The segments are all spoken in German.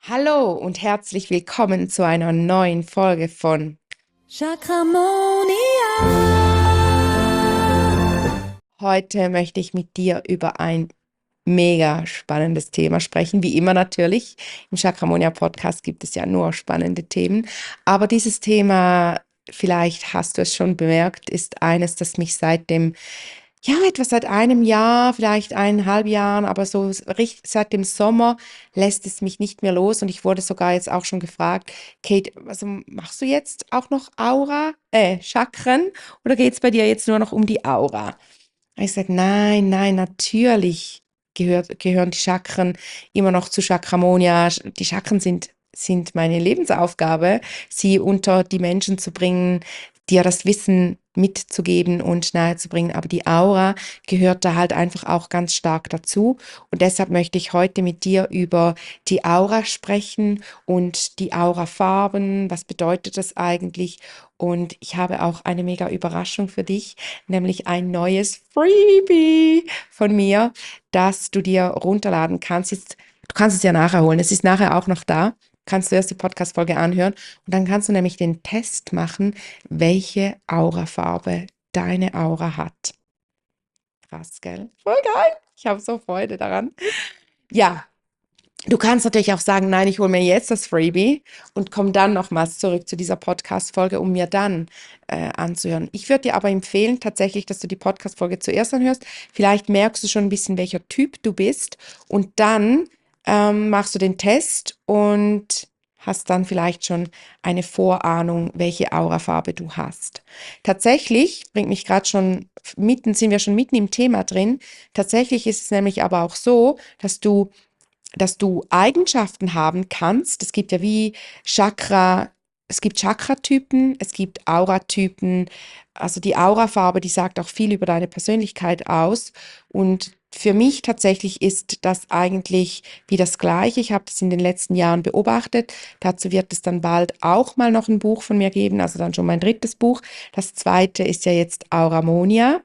Hallo und herzlich willkommen zu einer neuen Folge von Chakramonia. Heute möchte ich mit dir über ein mega spannendes Thema sprechen. Wie immer natürlich. Im Chakramonia Podcast gibt es ja nur spannende Themen. Aber dieses Thema, vielleicht hast du es schon bemerkt, ist eines, das mich etwa seit einem Jahr, vielleicht 1,5 Jahren, aber so richtig seit dem Sommer lässt es mich nicht mehr los. Und ich wurde sogar jetzt auch schon gefragt, Kate, also machst du jetzt auch noch Chakren oder geht es bei dir jetzt nur noch um die Aura? Ich sage, nein, nein, natürlich gehören die Chakren immer noch zu Chakramonia. Die Chakren sind meine Lebensaufgabe, sie unter die Menschen zu bringen, dir das Wissen mitzugeben und nahezubringen. Aber die Aura gehört da halt einfach auch ganz stark dazu. Und deshalb möchte ich heute mit dir über die Aura sprechen und die Aurafarben. Was bedeutet das eigentlich? Und ich habe auch eine mega Überraschung für dich, nämlich ein neues Freebie von mir, das du dir runterladen kannst. Du kannst es ja nachher holen. Es ist nachher auch noch da. Kannst du erst die Podcast-Folge anhören und dann kannst du nämlich den Test machen, welche Aurafarbe deine Aura hat. Krass, gell? Voll geil. Ich habe so Freude daran. Ja, du kannst natürlich auch sagen, nein, ich hole mir jetzt das Freebie und komme dann nochmals zurück zu dieser Podcast-Folge, um mir dann anzuhören. Ich würde dir aber empfehlen, tatsächlich, dass du die Podcast-Folge zuerst anhörst. Vielleicht merkst du schon ein bisschen, welcher Typ du bist und dann machst du den Test und hast dann vielleicht schon eine Vorahnung, welche Aurafarbe du hast. Tatsächlich bringt mich gerade sind wir schon mitten im Thema drin. Tatsächlich ist es nämlich aber auch so, dass du Eigenschaften haben kannst. Es gibt ja wie Chakra, es gibt Chakratypen, es gibt Auratypen. Also die Aurafarbe, die sagt auch viel über deine Persönlichkeit aus. Und für mich tatsächlich ist das eigentlich wie das Gleiche. Ich habe das in den letzten Jahren beobachtet. Dazu wird es dann bald auch mal noch ein Buch von mir geben, also dann schon mein drittes Buch. Das zweite ist ja jetzt Auramonia.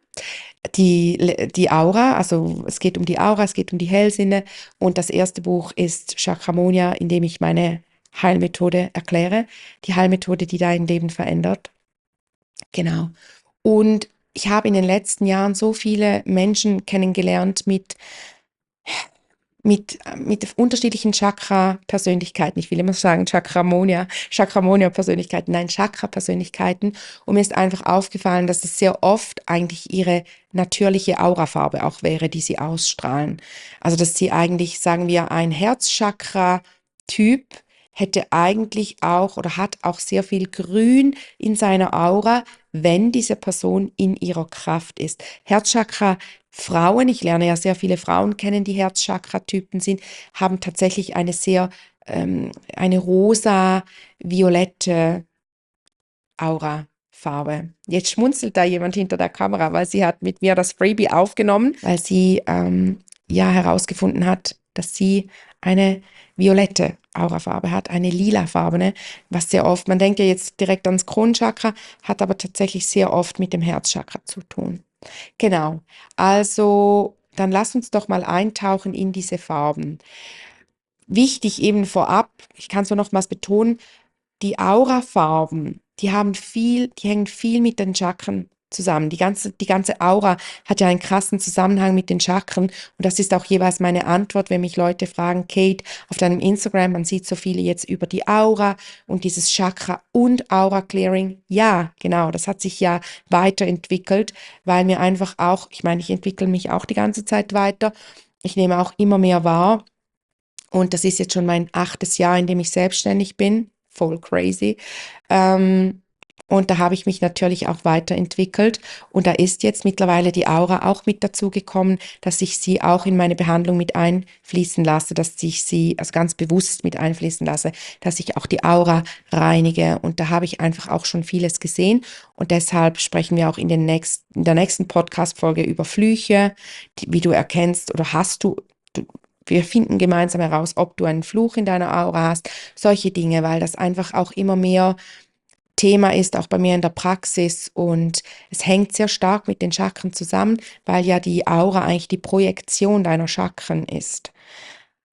Die Aura, also es geht um die Aura, es geht um die Hellsinne und das erste Buch ist Chakramonia, in dem ich meine Heilmethode erkläre, die Heilmethode, die dein Leben verändert. Genau. Und ich habe in den letzten Jahren so viele Menschen kennengelernt mit unterschiedlichen Chakra-Persönlichkeiten. Ich will immer sagen Chakramonia-Persönlichkeiten, nein, Chakra-Persönlichkeiten. Und mir ist einfach aufgefallen, dass es sehr oft eigentlich ihre natürliche Aurafarbe auch wäre, die sie ausstrahlen. Also, dass sie eigentlich, sagen wir, ein Herzchakra-Typ hätte eigentlich auch oder hat auch sehr viel Grün in seiner Aura, wenn diese Person in ihrer Kraft ist. Herzchakra Frauen, ich lerne ja sehr viele Frauen kennen, die Herzchakra-Typen sind, haben tatsächlich eine rosa-violette Aurafarbe. Jetzt schmunzelt da jemand hinter der Kamera, weil sie hat mit mir das Freebie aufgenommen, weil sie ja herausgefunden hat, dass sie eine violette Aurafarbe hat, eine lilafarbene, was sehr oft, man denkt ja jetzt direkt ans Kronchakra, hat aber tatsächlich sehr oft mit dem Herzchakra zu tun. Genau. Also, dann lass uns doch mal eintauchen in diese Farben. Wichtig eben vorab, ich kann es nur nochmals betonen, die Aurafarben, die hängen viel mit den Chakren zusammen. Die ganze Aura hat ja einen krassen Zusammenhang mit den Chakren. Und das ist auch jeweils meine Antwort, wenn mich Leute fragen, Kate, auf deinem Instagram, man sieht so viele jetzt über die Aura und dieses Chakra und Aura Clearing. Ja, genau, das hat sich ja weiterentwickelt, weil mir einfach auch, ich meine, ich entwickle mich auch die ganze Zeit weiter. Ich nehme auch immer mehr wahr. Und das ist jetzt schon mein 8. Jahr, in dem ich selbstständig bin. Voll crazy. Ähm, und da habe ich mich natürlich auch weiterentwickelt. Und da ist jetzt mittlerweile die Aura auch mit dazu gekommen, dass ich sie auch in meine Behandlung mit einfließen lasse, dass ich sie also ganz bewusst mit einfließen lasse, dass ich auch die Aura reinige. Und da habe ich einfach auch schon vieles gesehen. Und deshalb sprechen wir auch in der nächsten Podcast-Folge über Flüche, wie du erkennst oder wir finden gemeinsam heraus, ob du einen Fluch in deiner Aura hast, solche Dinge, weil das einfach auch immer mehr Thema ist, auch bei mir in der Praxis und es hängt sehr stark mit den Chakren zusammen, weil ja die Aura eigentlich die Projektion deiner Chakren ist.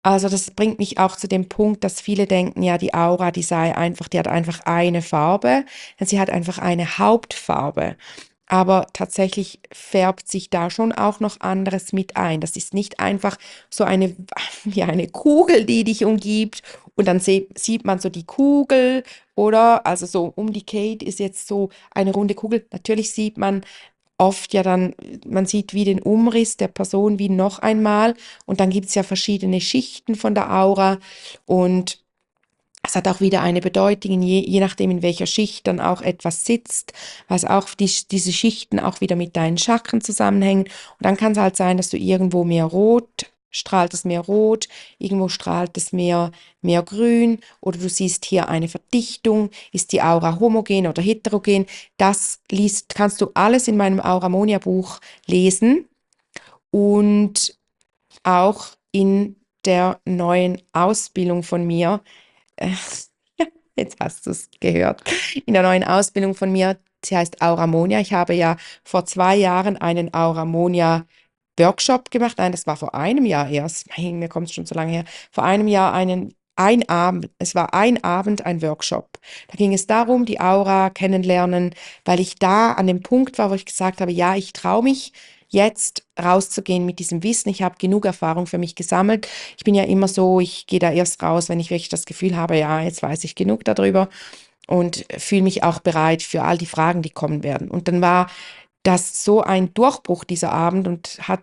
Also das bringt mich auch zu dem Punkt, dass viele denken, ja, die Aura, die hat einfach eine Farbe, sie hat einfach eine Hauptfarbe. Aber tatsächlich färbt sich da schon auch noch anderes mit ein. Das ist nicht einfach so eine, wie eine Kugel, die dich umgibt und dann sieht man so die Kugel, oder? Also so um die Kate ist jetzt so eine runde Kugel. Natürlich sieht man oft ja dann, man sieht wie den Umriss der Person wie noch einmal und dann gibt es ja verschiedene Schichten von der Aura und es hat auch wieder eine Bedeutung, je nachdem, in welcher Schicht dann auch etwas sitzt, was auch diese Schichten auch wieder mit deinen Chakren zusammenhängen. Und dann kann es halt sein, dass du irgendwo mehr rot, strahlt es mehr rot, irgendwo strahlt es mehr grün oder du siehst hier eine Verdichtung, ist die Aura homogen oder heterogen. Kannst du alles in meinem Auramonia-Buch lesen und auch in der neuen Ausbildung von mir. Äh, Jetzt hast du es gehört. In der neuen Ausbildung von mir, sie heißt Auramonia. Ich habe ja vor 2 Jahren einen Auramonia-Workshop gemacht. Nein, das war vor einem Jahr erst. Mein, mir kommt es schon so lange her. Vor einem Jahr ein Abend, es war ein Abend ein Workshop. Da ging es darum, die Aura kennenlernen, weil ich da an dem Punkt war, wo ich gesagt habe, ja, ich traue mich jetzt rauszugehen mit diesem Wissen. Ich habe genug Erfahrung für mich gesammelt. Ich bin ja immer so, ich gehe da erst raus, wenn ich wirklich das Gefühl habe, ja, jetzt weiß ich genug darüber und fühle mich auch bereit für all die Fragen, die kommen werden. Und dann war das so ein Durchbruch dieser Abend und hat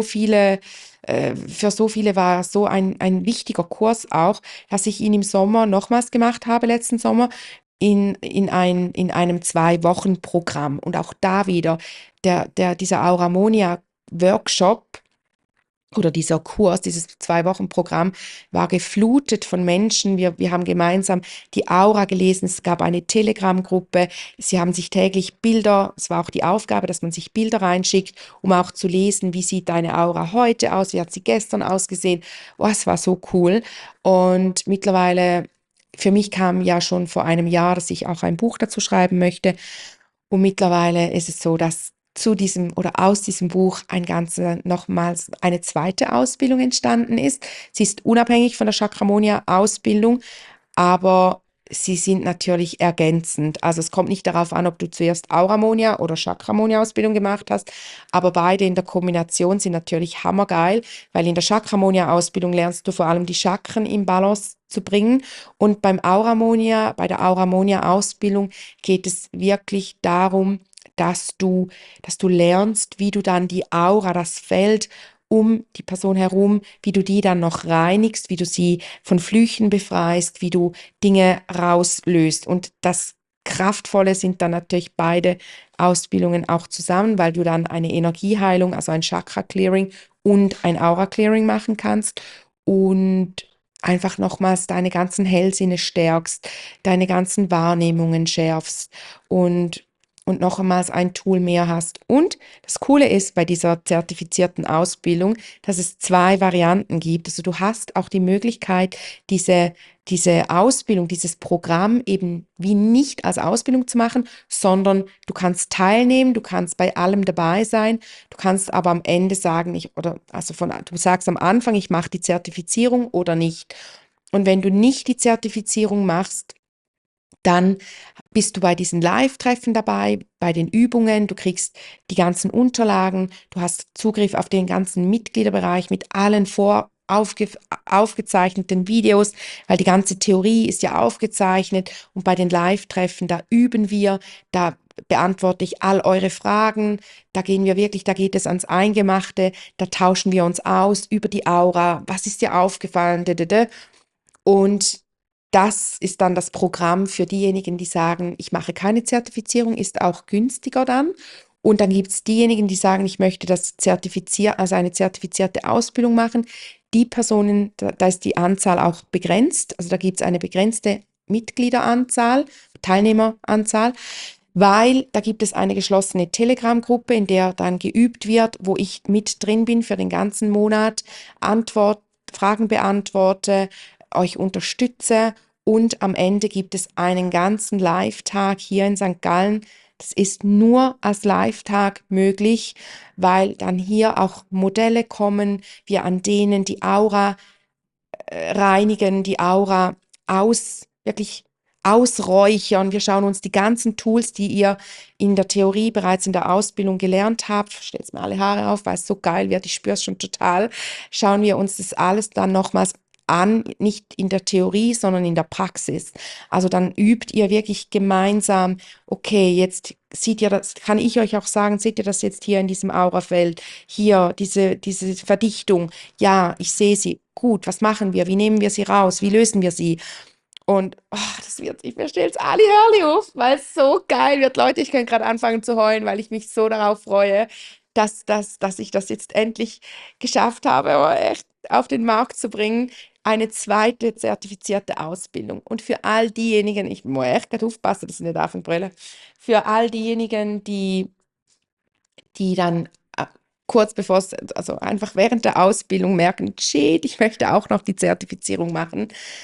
für so viele war so ein wichtiger Kurs auch, dass ich ihn im Sommer nochmals gemacht habe, letzten Sommer, in einem 2 Wochen Programm. Und auch da wieder, dieser Auramonia Workshop oder dieser Kurs, dieses 2 Wochen Programm war geflutet von Menschen. Wir haben gemeinsam die Aura gelesen. Es gab eine Telegram-Gruppe. Sie haben sich täglich Bilder, es war auch die Aufgabe, dass man sich Bilder reinschickt, um auch zu lesen, wie sieht deine Aura heute aus, wie hat sie gestern ausgesehen. Oh, es war so cool. Und mittlerweile, für mich kam ja schon vor einem Jahr, dass ich auch ein Buch dazu schreiben möchte. Und mittlerweile ist es so, dass zu diesem oder aus diesem Buch nochmals eine zweite Ausbildung entstanden ist. Sie ist unabhängig von der Chakramonia-Ausbildung, aber sie sind natürlich ergänzend. Also es kommt nicht darauf an, ob du zuerst Auramonia oder Chakramonia-Ausbildung gemacht hast, aber beide in der Kombination sind natürlich hammergeil, weil in der Chakramonia-Ausbildung lernst du vor allem die Chakren im Balance zu bringen und bei der Auramonia-Ausbildung geht es wirklich darum, dass du lernst, wie du dann die Aura, das Feld um die Person herum, wie du die dann noch reinigst, wie du sie von Flüchen befreist, wie du Dinge rauslöst. Und das Kraftvolle sind dann natürlich beide Ausbildungen auch zusammen, weil du dann eine Energieheilung, also ein Chakra-Clearing und ein Aura-Clearing machen kannst und einfach nochmals deine ganzen Hellsinne stärkst, deine ganzen Wahrnehmungen schärfst und noch einmals ein Tool mehr hast. Und das Coole ist bei dieser zertifizierten Ausbildung, dass es 2 Varianten gibt. Also du hast auch die Möglichkeit, diese Ausbildung, dieses Programm eben wie nicht als Ausbildung zu machen, sondern du kannst teilnehmen, du kannst bei allem dabei sein, du kannst aber am Ende sagen, du sagst am Anfang, ich mache die Zertifizierung oder nicht. Und wenn du nicht die Zertifizierung machst, dann bist du bei diesen Live-Treffen dabei, bei den Übungen, du kriegst die ganzen Unterlagen, du hast Zugriff auf den ganzen Mitgliederbereich mit allen aufgezeichneten Videos, weil die ganze Theorie ist ja aufgezeichnet und bei den Live-Treffen, da üben wir, da beantworte ich all eure Fragen, da geht es ans Eingemachte, da tauschen wir uns aus über die Aura, was ist dir aufgefallen, und das ist dann das Programm für diejenigen, die sagen, ich mache keine Zertifizierung, ist auch günstiger dann. Und dann gibt es diejenigen, die sagen, ich möchte also eine zertifizierte Ausbildung machen. Die Personen, da ist die Anzahl auch begrenzt. Also da gibt es eine begrenzte Mitgliederanzahl, Teilnehmeranzahl, weil da gibt es eine geschlossene Telegram-Gruppe, in der dann geübt wird, wo ich mit drin bin für den ganzen Monat, Fragen beantworte, euch unterstütze und am Ende gibt es einen ganzen Live-Tag hier in St. Gallen. Das ist nur als Live-Tag möglich, weil dann hier auch Modelle kommen, wir an denen die Aura reinigen, die Aura wirklich ausräuchern. Wir schauen uns die ganzen Tools, die ihr in der Theorie bereits in der Ausbildung gelernt habt, stellt mir alle Haare auf, weil es so geil wird, ich spüre es schon total, schauen wir uns das alles dann nochmals an, nicht in der Theorie, sondern in der Praxis. Also dann übt ihr wirklich gemeinsam, okay, jetzt seht ihr das, kann ich euch auch sagen, seht ihr das jetzt hier in diesem Aurafeld, hier diese Verdichtung, ja, ich sehe sie, gut, was machen wir, wie nehmen wir sie raus, wie lösen wir sie? Und ich verstehe jetzt alle Hörli auf, weil es so geil wird. Leute, ich kann gerade anfangen zu heulen, weil ich mich so darauf freue, dass ich das jetzt endlich geschafft habe, aber echt auf den Markt zu bringen. Eine zweite zertifizierte Ausbildung. Und für all diejenigen, ich muss echt gerade aufpassen, dass ich nicht anfange, für all diejenigen, die dann kurz bevor es, also einfach während der Ausbildung merken, shit, ich möchte auch noch die Zertifizierung machen,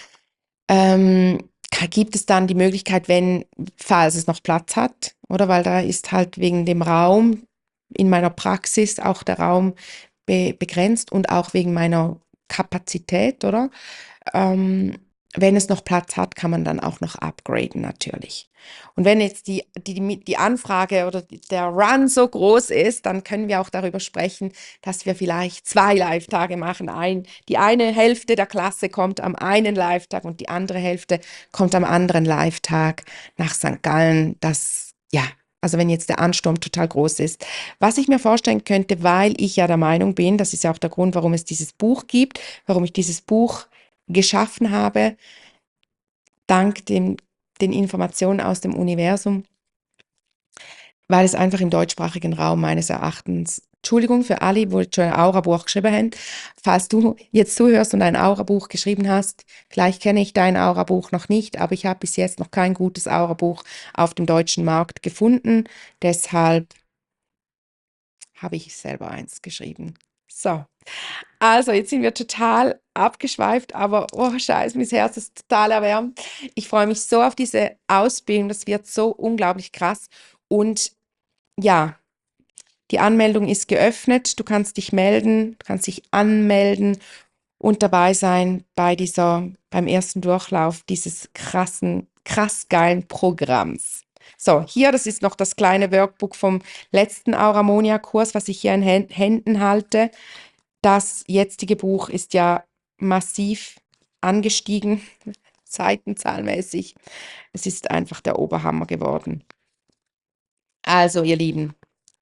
gibt es dann die Möglichkeit, falls es noch Platz hat, oder? Weil da ist halt wegen dem Raum in meiner Praxis auch der Raum begrenzt und auch wegen meiner Kapazität, oder? Ähm, Wenn es noch Platz hat, kann man dann auch noch upgraden natürlich. Und wenn jetzt die Anfrage oder der Run so groß ist, dann können wir auch darüber sprechen, dass wir vielleicht 2 Live-Tage machen. Die eine Hälfte der Klasse kommt am einen Live-Tag und die andere Hälfte kommt am anderen Live-Tag nach St. Gallen. Also wenn jetzt der Ansturm total groß ist. Was ich mir vorstellen könnte, weil ich ja der Meinung bin, das ist ja auch der Grund, warum es dieses Buch gibt, warum ich dieses Buch geschaffen habe, dank den Informationen aus dem Universum, weil es einfach im deutschsprachigen Raum meines Erachtens, Entschuldigung für alle, wo schon ein Aura-Buch geschrieben haben, falls du jetzt zuhörst und ein Aura-Buch geschrieben hast, vielleicht kenne ich dein Aura-Buch noch nicht, aber ich habe bis jetzt noch kein gutes Aura-Buch auf dem deutschen Markt gefunden, deshalb habe ich selber eins geschrieben. So, also jetzt sind wir total abgeschweift, aber oh Scheiße, mein Herz ist total erwärmt. Ich freue mich so auf diese Ausbildung, das wird so unglaublich krass. Und ja, die Anmeldung ist geöffnet, du kannst dich melden, du kannst dich anmelden und dabei sein beim ersten Durchlauf dieses krass geilen Programms. So, hier, das ist noch das kleine Workbook vom letzten Auramonia-Kurs, was ich hier in Händen halte. Das jetzige Buch ist ja massiv angestiegen, seitenzahlmäßig. Es ist einfach der Oberhammer geworden. Also, ihr Lieben,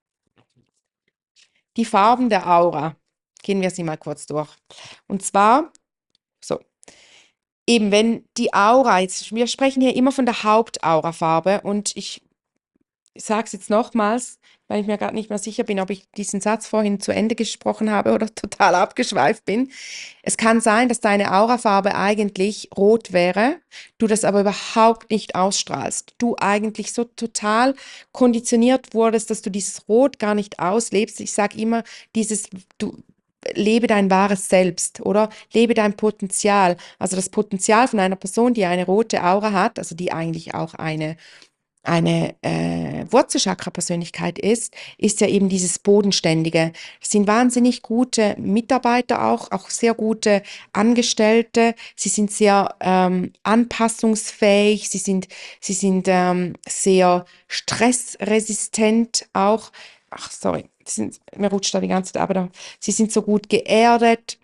die Farben der Aura. Gehen wir sie mal kurz durch. Und zwar, so, eben wenn die Aura, wir sprechen hier immer von der Hauptaurafarbe und ich sage es jetzt nochmals, weil ich mir gerade nicht mehr sicher bin, ob ich diesen Satz vorhin zu Ende gesprochen habe oder total abgeschweift bin. Es kann sein, dass deine Aurafarbe eigentlich rot wäre, du das aber überhaupt nicht ausstrahlst. Du eigentlich so total konditioniert wurdest, dass du dieses Rot gar nicht auslebst. Ich sage immer, du lebe dein wahres Selbst, oder? Lebe dein Potenzial. Also das Potenzial von einer Person, die eine rote Aura hat, also die eigentlich auch eine Wurzelchakra-Persönlichkeit ist ja eben dieses Bodenständige. Das sind wahnsinnig gute Mitarbeiter auch sehr gute Angestellte. Sie sind sehr anpassungsfähig, sie sind sehr stressresistent auch. Ach, sorry, mir rutscht da die ganze Zeit, sie sind so gut geerdet.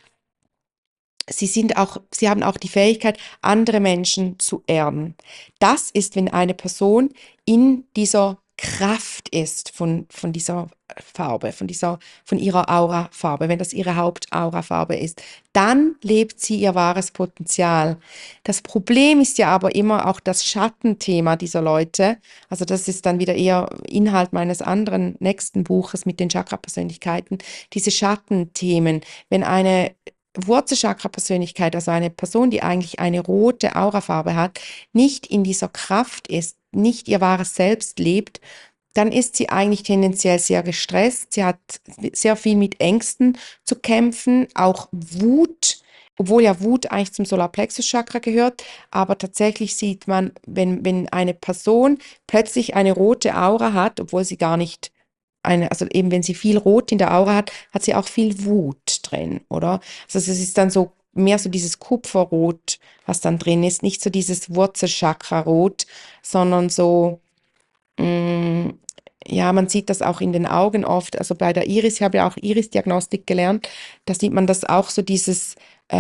Sie haben auch die Fähigkeit, andere Menschen zu erden. Das ist, wenn eine Person in dieser Kraft ist von dieser Farbe, von ihrer Aurafarbe, wenn das ihre Hauptaurafarbe ist, dann lebt sie ihr wahres Potenzial. Das Problem ist ja aber immer auch das Schattenthema dieser Leute. Also das ist dann wieder eher Inhalt meines anderen nächsten Buches mit den Chakra-Persönlichkeiten. Diese Schattenthemen, wenn eine Wurzelchakra-Persönlichkeit, also eine Person, die eigentlich eine rote Aurafarbe hat, nicht in dieser Kraft ist, nicht ihr wahres Selbst lebt, dann ist sie eigentlich tendenziell sehr gestresst. Sie hat sehr viel mit Ängsten zu kämpfen, auch Wut, obwohl ja Wut eigentlich zum Solarplexus-Chakra gehört. Aber tatsächlich sieht man, wenn eine Person plötzlich eine rote Aura hat, obwohl sie gar nicht also eben wenn sie viel Rot in der Aura hat, hat sie auch viel Wut drin, oder? Also es ist dann so mehr so dieses Kupferrot, was dann drin ist, nicht so dieses Wurzelchakra-Rot, sondern so, mm, ja, man sieht das auch in den Augen oft, also bei der Iris, ich habe ja auch Iris-Diagnostik gelernt, da sieht man das auch so dieses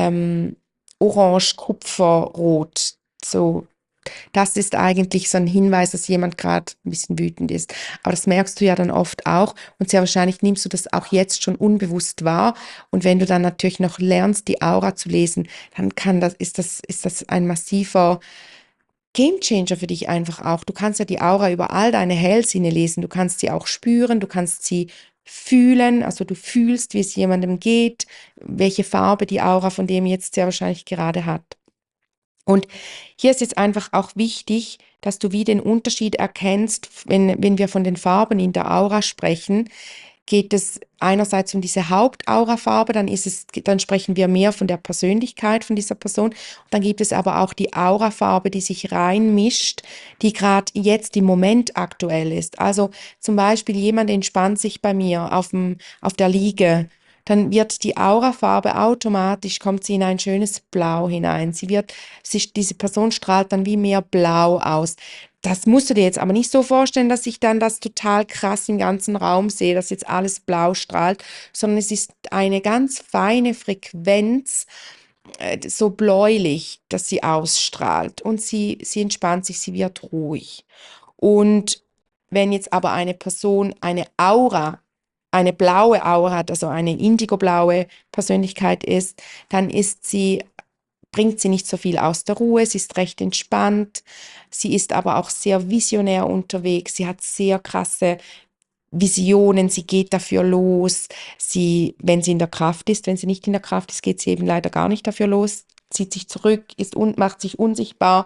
Orange-Kupferrot, so das ist eigentlich so ein Hinweis, dass jemand gerade ein bisschen wütend ist. Aber das merkst du ja dann oft auch und sehr wahrscheinlich nimmst du das auch jetzt schon unbewusst wahr. Und wenn du dann natürlich noch lernst, die Aura zu lesen, dann ist das ein massiver Gamechanger für dich einfach auch. Du kannst ja die Aura über all deine Hellsinne lesen. Du kannst sie auch spüren, du kannst sie fühlen, also du fühlst, wie es jemandem geht, welche Farbe die Aura von dem jetzt sehr wahrscheinlich gerade hat. Und hier ist jetzt einfach auch wichtig, dass du wie den Unterschied erkennst, wenn wir von den Farben in der Aura sprechen, geht es einerseits um diese Hauptaurafarbe, dann sprechen wir mehr von der Persönlichkeit von dieser Person. Und dann gibt es aber auch die Aurafarbe, die sich reinmischt, die gerade jetzt im Moment aktuell ist. Also zum Beispiel jemand entspannt sich bei mir auf der Liege, dann wird die Aurafarbe automatisch, kommt sie in ein schönes Blau hinein. Diese Person strahlt dann wie mehr Blau aus. Das musst du dir jetzt aber nicht so vorstellen, dass ich dann das total krass im ganzen Raum sehe, dass jetzt alles blau strahlt, sondern es ist eine ganz feine Frequenz, so bläulich, dass sie ausstrahlt und sie entspannt sich, sie wird ruhig. Und wenn jetzt aber eine Person eine blaue Aura hat, also eine indigoblaue Persönlichkeit ist, dann bringt sie nicht so viel aus der Ruhe, sie ist recht entspannt, sie ist aber auch sehr visionär unterwegs, sie hat sehr krasse Visionen, sie geht dafür los, wenn sie in der Kraft ist, wenn sie nicht in der Kraft ist, geht sie eben leider gar nicht dafür los, zieht sich zurück, macht sich unsichtbar.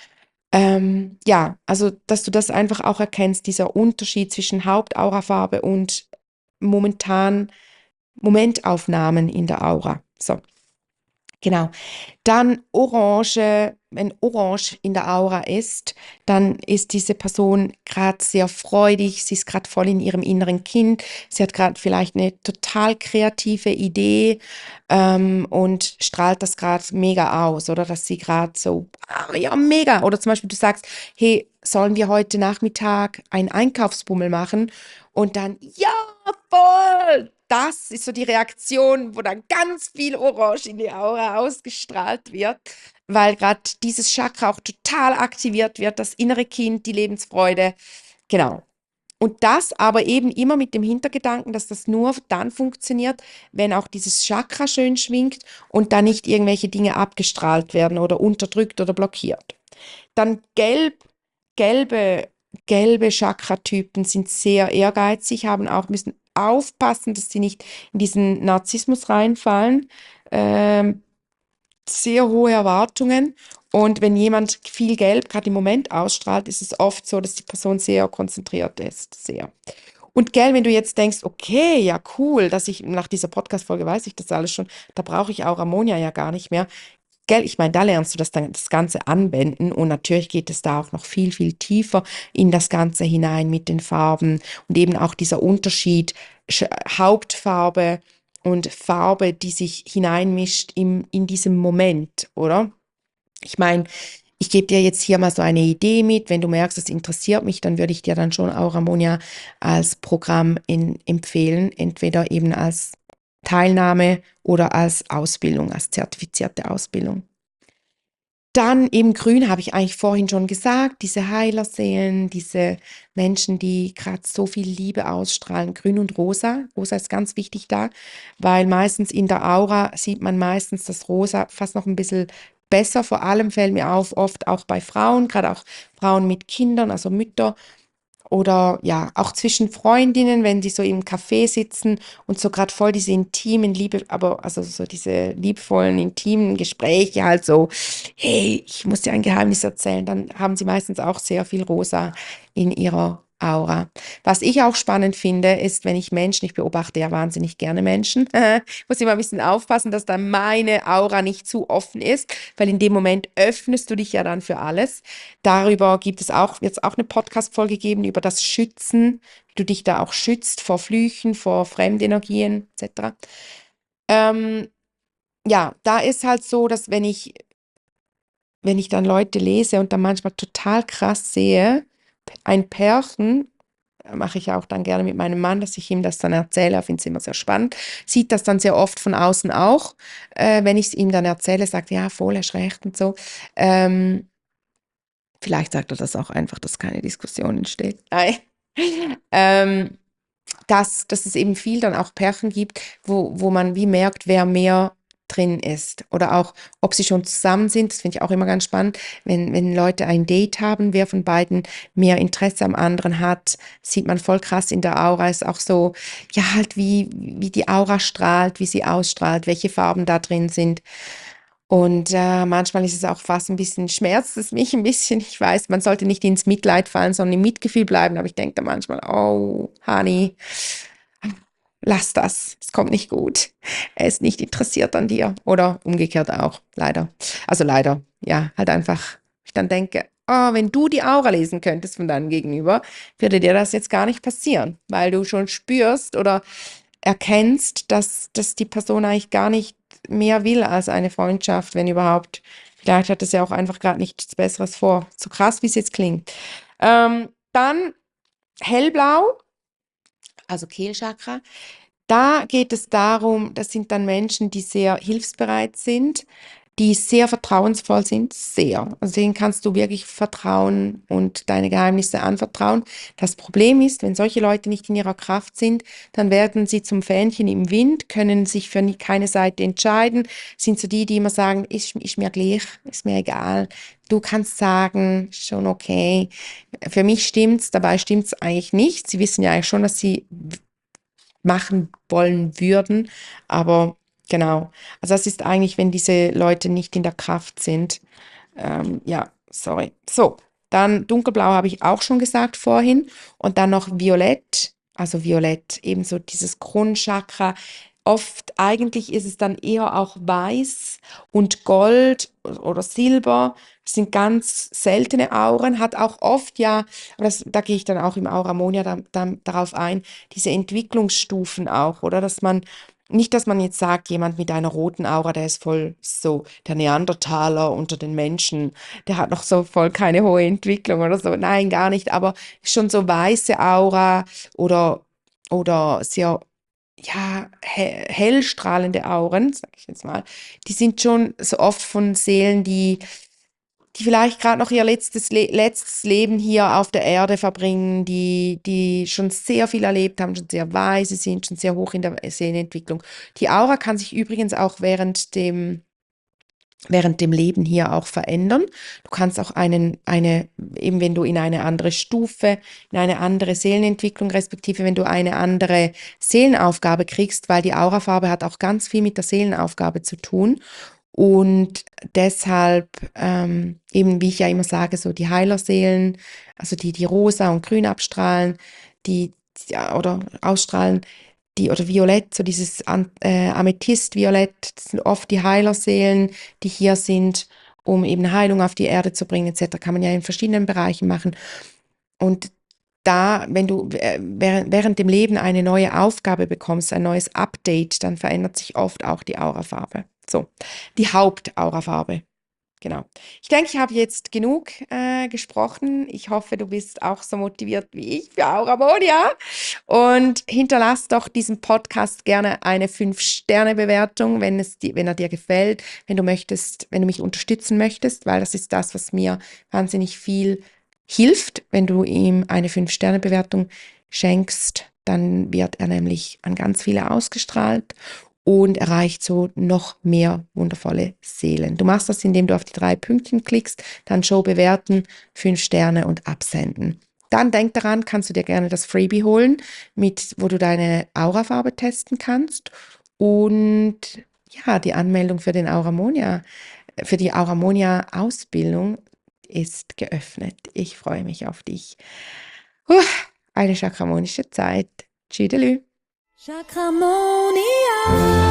Ja, also, dass du das einfach auch erkennst, dieser Unterschied zwischen Hauptaurafarbe und momentan Momentaufnahmen in der Aura. So, genau. Dann Orange, wenn Orange in der Aura ist, dann ist diese Person gerade sehr freudig, sie ist gerade voll in ihrem inneren Kind, sie hat gerade vielleicht eine total kreative Idee und strahlt das gerade mega aus, oder dass sie gerade so, ja, mega. Oder zum Beispiel du sagst, hey, sollen wir heute Nachmittag einen Einkaufsbummel machen? Und dann, ja, voll! Das ist so die Reaktion, wo dann ganz viel Orange in die Aura ausgestrahlt wird, weil gerade dieses Chakra auch total aktiviert wird, das innere Kind, die Lebensfreude. Genau. Und das aber eben immer mit dem Hintergedanken, dass das nur dann funktioniert, wenn auch dieses Chakra schön schwingt und da nicht irgendwelche Dinge abgestrahlt werden oder unterdrückt oder blockiert. Dann gelbe, gelbe Chakratypen sind sehr ehrgeizig, müssen aufpassen, dass sie nicht in diesen Narzissmus reinfallen. Ähm, Sehr hohe Erwartungen. Und wenn jemand viel Gelb gerade im Moment ausstrahlt, ist es oft so, dass die Person sehr konzentriert ist. Sehr. Und gell, wenn du jetzt denkst, okay, ja cool, dass ich nach dieser Podcast-Folge weiß ich das alles schon, da brauche ich auch Ammonia ja gar nicht mehr. Gell, ich meine, da lernst du das Ganze anwenden und natürlich geht es da auch noch viel, viel tiefer in das Ganze hinein mit den Farben und eben auch dieser Unterschied Hauptfarbe und Farbe, die sich hineinmischt in diesem Moment, oder? Ich meine, ich gebe dir jetzt hier mal so eine Idee mit. Wenn du merkst, es interessiert mich, dann würde ich dir dann schon auch Ammonia als Programm empfehlen, entweder eben als Teilnahme oder als Ausbildung, als zertifizierte Ausbildung. Dann eben Grün, habe ich eigentlich vorhin schon gesagt, diese Heilerseelen, diese Menschen, die gerade so viel Liebe ausstrahlen, Grün und Rosa. Rosa ist ganz wichtig da, weil meistens in der Aura sieht man meistens das Rosa fast noch ein bisschen besser. Vor allem fällt mir auf, oft auch bei Frauen, gerade auch Frauen mit Kindern, also Mütter oder ja, auch zwischen Freundinnen, wenn die so im Café sitzen und so gerade voll diese intimen also so diese liebevollen, intimen Gespräche halt so, hey, ich muss dir ein Geheimnis erzählen, dann haben sie meistens auch sehr viel Rosa in ihrer Aura. Was ich auch spannend finde, ist, wenn ich beobachte ja wahnsinnig gerne Menschen, muss immer ein bisschen aufpassen, dass da meine Aura nicht zu offen ist, weil in dem Moment öffnest du dich ja dann für alles. Darüber wird es auch eine Podcast-Folge geben über das Schützen, wie du dich da auch schützt vor Flüchen, vor Fremdenergien etc. Ähm, ja, da ist halt so, dass wenn ich dann Leute lese und dann manchmal total krass sehe, ein Pärchen, mache ich auch dann gerne mit meinem Mann, dass ich ihm das dann erzähle, er findet es immer sehr spannend, sieht das dann sehr oft von außen auch, wenn ich es ihm dann erzähle, sagt, ja, voll, er ist recht und so. Vielleicht sagt er das auch einfach, dass keine Diskussion entsteht. Nein. ähm, dass es eben viel dann auch Pärchen gibt, wo man wie merkt, wer mehr drin ist. Oder auch, ob sie schon zusammen sind, das finde ich auch immer ganz spannend, wenn Leute ein Date haben, wer von beiden mehr Interesse am anderen hat, sieht man voll krass in der Aura, ist auch so, ja, halt wie die Aura strahlt, wie sie ausstrahlt, welche Farben da drin sind. Und manchmal ist es auch fast ein bisschen, schmerzt es mich ein bisschen. Ich weiß, man sollte nicht ins Mitleid fallen, sondern im Mitgefühl bleiben. Aber ich denke da manchmal, oh, Honey, lass das. Es kommt nicht gut. Er ist nicht interessiert an dir. Oder umgekehrt auch, leider. Also leider, ja, halt einfach. Ich dann denke, oh, wenn du die Aura lesen könntest von deinem Gegenüber, würde dir das jetzt gar nicht passieren, weil du schon spürst oder erkennst, dass die Person eigentlich gar nicht mehr will als eine Freundschaft, wenn überhaupt. Vielleicht hat es ja auch einfach gerade nichts Besseres vor. So krass, wie es jetzt klingt. Dann hellblau, also Kehlchakra. Da geht es darum, das sind dann Menschen, die sehr hilfsbereit sind, die sehr vertrauensvoll sind, sehr. Also denen kannst du wirklich vertrauen und deine Geheimnisse anvertrauen. Das Problem ist, wenn solche Leute nicht in ihrer Kraft sind, dann werden sie zum Fähnchen im Wind, können sich für keine Seite entscheiden, sind so die immer sagen, ist mir gleich, ist mir egal. Du kannst sagen, schon okay. Für mich stimmt's, dabei stimmt's eigentlich nicht. Sie wissen ja eigentlich schon, dass sie machen wollen würden. Aber genau, also das ist eigentlich, wenn diese Leute nicht in der Kraft sind. Ja, sorry. So, dann dunkelblau habe ich auch schon gesagt vorhin. Und dann noch violett, also violett, ebenso dieses Kronchakra. Oft, eigentlich ist es dann eher auch weiß und Gold oder Silber. Das sind ganz seltene Auren, hat auch oft ja, aber da gehe ich dann auch im Auramonia darauf ein, diese Entwicklungsstufen auch, oder? Dass man, nicht, dass man jetzt sagt, jemand mit einer roten Aura, der ist voll so der Neandertaler unter den Menschen, der hat noch so voll keine hohe Entwicklung oder so. Nein, gar nicht, aber schon so weiße Aura oder sehr, ja, hellstrahlende Auren, sag ich jetzt mal, die sind schon so oft von Seelen, die vielleicht gerade noch ihr letztes Leben hier auf der Erde verbringen, die schon sehr viel erlebt haben, schon sehr weise sind, schon sehr hoch in der Seelenentwicklung. Die Aura kann sich übrigens auch während dem Leben hier auch verändern. Du kannst auch eben wenn du in eine andere Stufe, in eine andere Seelenentwicklung, respektive wenn du eine andere Seelenaufgabe kriegst, weil die Aurafarbe hat auch ganz viel mit der Seelenaufgabe zu tun. Und deshalb, eben wie ich ja immer sage, so die Heilerseelen, also die rosa und grün abstrahlen, ja, oder ausstrahlen, oder Violett, so dieses Amethyst-Violett, das sind oft die Heilerseelen, die hier sind, um eben Heilung auf die Erde zu bringen, etc. Kann man ja in verschiedenen Bereichen machen. Und da, wenn du während dem Leben eine neue Aufgabe bekommst, ein neues Update, dann verändert sich oft auch die Aurafarbe. So, die Hauptaurafarbe. Genau. Ich denke, ich habe jetzt genug gesprochen. Ich hoffe, du bist auch so motiviert wie ich für Auramonia. Und hinterlass doch diesem Podcast gerne eine 5-Sterne-Bewertung, wenn er dir gefällt, wenn du möchtest, wenn du mich unterstützen möchtest, weil das ist das, was mir wahnsinnig viel hilft. Wenn du ihm eine 5-Sterne-Bewertung schenkst, dann wird er nämlich an ganz viele ausgestrahlt und erreicht so noch mehr wundervolle Seelen. Du machst das, indem du auf die 3 Pünktchen klickst, dann Show bewerten, 5 Sterne und absenden. Dann denk daran, kannst du dir gerne das Freebie holen, wo du deine Aurafarbe testen kannst. Und ja, die Anmeldung für für die Auramonia-Ausbildung ist geöffnet. Ich freue mich auf dich. Eine chakramonische Zeit. Tschüdelü. Chakramonia.